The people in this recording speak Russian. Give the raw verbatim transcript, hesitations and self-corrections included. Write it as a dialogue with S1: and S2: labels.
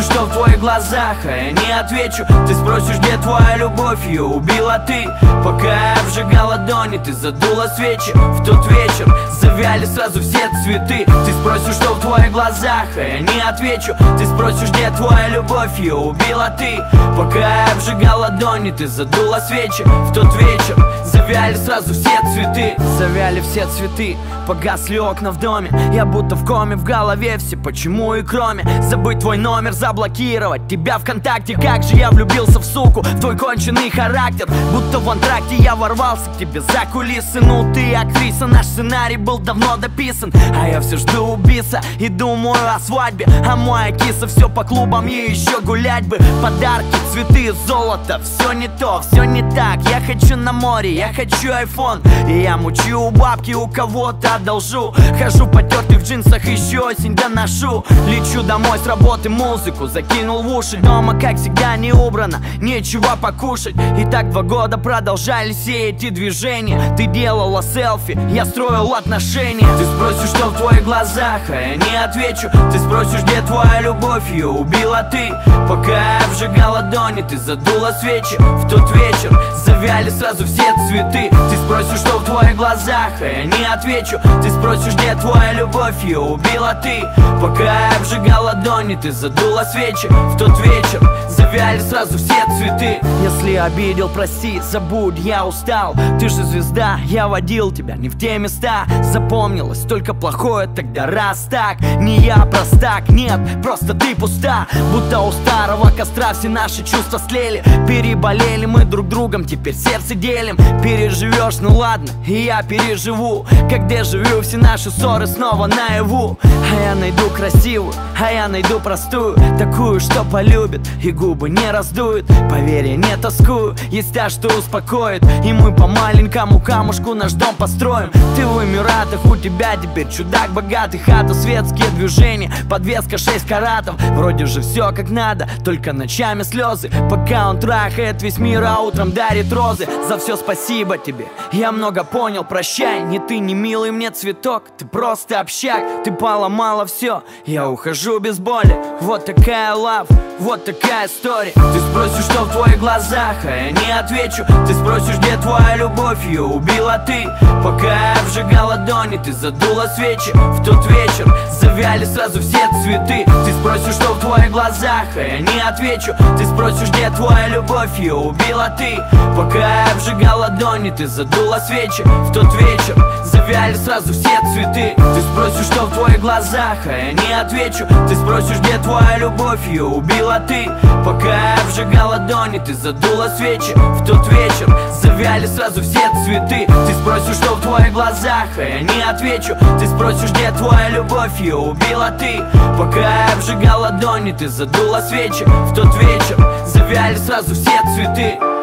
S1: что в твоих глазах, а я не отвечу. Ты спросишь, где твоя любовь, ее убила ты. Пока я обжигал ладони, ты задула свечи. В тот вечер завяли сразу все цветы. Ты спросишь, что в твоих глазах, а я не отвечу. Ты спросишь, где твоя любовь, ее убила ты. Пока я обжигал ладони, ты задула свечи. В тот вечер завяли сразу все цветы. Завяли все цветы, погасли окна в доме. Я будто в коме, в голове все почему и кроме. Забыть твой номер, заблокировать тебя ВКонтакте. Как же я влюбился в суку, в твой конченый характер. Будто в антракте я ворвался к тебе за кулисы. Ну ты актриса, наш сценарий был давно дописан. А я все жду убийца и думаю о свадьбе. А моя киса все по клубам, ей еще гулять бы. Подарки, цветы, золото, все не то, все не так. Я хочу на море, я хочу айфон. И я мучу у бабки, у кого-то одолжу. Хожу в потертых джинсах, еще осень доношу. Лечу домой с работы, музыку закинул в уши. Дома, как всегда, не убрано, нечего покушать. И так два года продолжались все эти движения. Ты делала селфи, я строил отношения. Ты спросишь, что в твоих глазах, а я не отвечу. Ты спросишь, где твоя любовь, ее убила ты. Пока я обжигал ладони, ты задула свечи. В тот вечер завяли сразу все цветы. Ты спросишь, что в твоих глазах, а я не отвечу. Ты спросишь, где твоя любовь, ее убила ты. Пока я обжигал ладони, ты задула свечи. В тот вечер завяли сразу все цветы. Если обидел, прости, забудь, я устал. Ты же звезда, я водил тебя не в те места. Запомнилось только плохое, тогда раз так. Не я простак, нет, просто ты пуста. Будто у старого костра все наши чувства слели. Переболели мы друг другом, теперь сердце делим. Переживешь, ну ладно, и я переживу. Когда живу, все наши ссоры снова наяву. А я найду красивую, а я найду простую. Такую, что полюбит и губы не раздует. Поверь, я не тоскую, есть та, что успокоит. И мы по маленькому камушку наш дом построим. Ты в Эмиратах, у тебя теперь чудак богатый. Хата, светские движения, подвеска шесть каратов. Вроде же все как надо, только ночами слезы. Пока он трахает весь мир, а утром дарит розы. За все спасибо тебе, я много понял, прощай. Не ты, не милый мне цветок, ты просто общак. Ты поломала все, я ухожу без боли. Вот такая лав, вот такая история. Ты спросишь, что в твоих глазах, а я не отвечу. Ты спросишь, где твоя любовь, ее убила ты. Пока я обжигал ладони, ты задула свечи. В тот вечер завяли сразу все цветы. Ты спросишь, что в твоих глазах, а я не отвечу. Ты спросишь, где твоя любовь, ее убила ты. Пока я обжигал ладони, ты задула свечи. В тот вечер завяли сразу все цветы. Ты спросишь, что в твоих глазах, а я не отвечу. Ты спросишь, где твоя любовь, ее убила ты. Пока я обжигал ладони, ты задула свечи. В тот вечер завяли сразу все цветы. Ты спросишь, что в твоих глазах, а я не отвечу. Ты спросишь, где твоя любовь, ее убила ты. Пока я обжигал ладони, ты задула свечи. В тот вечер завяли сразу все цветы.